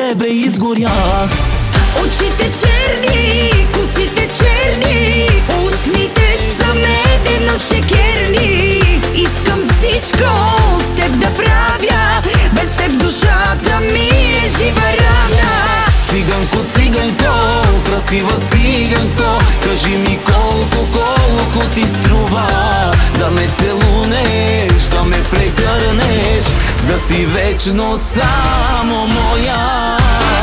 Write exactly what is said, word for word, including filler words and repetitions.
тебе изгорях. Очите черни, косите черни, устните са медено шекерни. Искам всичко с теб да правя, без теб душата ми е жива рана. Циганко, циганко, красива циганко, кажи ми колко, колко ти струва да ме целунеш, да ме прегърнеш, да си вечно само моя.